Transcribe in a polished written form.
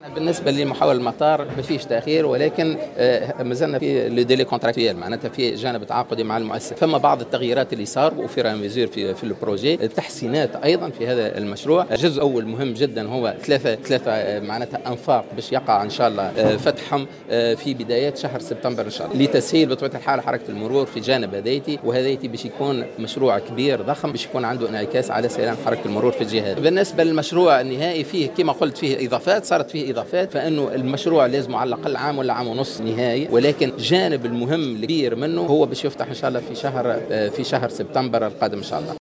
بالنسبة لمحاور المطار ما فيش تأخير، ولكن ما زلنا في لو ديلي كونتراكتويال، معناتها في جانب تعاقدي مع المؤسسة. فما بعض التغييرات اللي صار وفي ميزور في البروجي، تحسينات أيضا في هذا المشروع. جزء أول مهم جدا هو ثلاثة معناتها أنفاق باش يقع إن شاء الله فتحهم في بدايات شهر سبتمبر إن شاء الله، لتسهيل بطبيعة الحال حركة المرور في جانب هذيتي، وهذيتي باش يكون مشروع كبير ضخم باش يكون عنده انعكاس على سيلان حركة المرور في الجهة. بالنسبة للمشروع النهائي فيه كما قلت فيه إضافات، صارت فيه إضافات، فإنه المشروع لازم على الأقل عام ولا عام ونص نهائي، ولكن جانب المهم الكبير منه هو باش يفتح إن شاء الله في شهر سبتمبر القادم إن شاء الله.